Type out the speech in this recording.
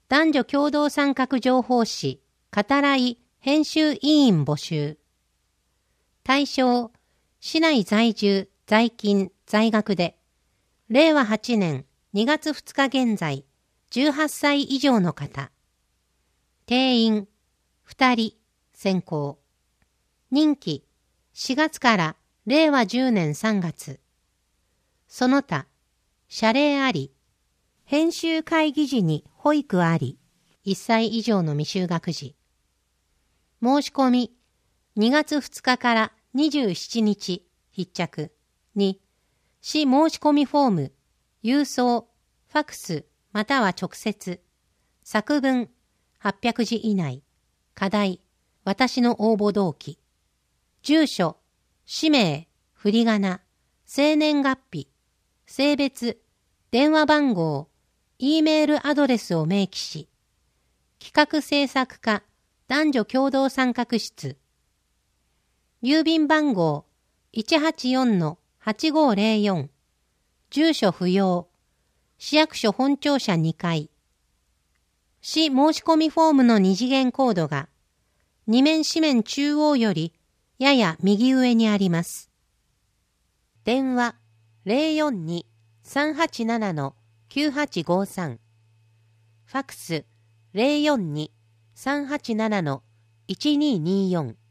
男女共同参画情報誌、語らい編集委員募集。対象、市内在住、在勤、在学で、令和8年2月2日現在、18歳以上の方。定員、2人、選考。任期、4月から令和10年3月。その他、謝礼あり、編集会議時に保育あり、1歳以上の未就学児。申し込み、2月2日から27日、必着に、市申し込みフォーム、郵送、ファクス、または直接、作文、800字以内、課題、私の応募動機、住所、氏名、振り仮名、生年月日、性別、電話番号、Eメールアドレスを明記し、企画制作課男女共同参画室、郵便番号 184-8504、住所不要、市役所本庁舎2階。市申し込みフォームの二次元コードが、二面紙面中央よりやや右上にあります。電話042-387-9853、ファクス042-387-1224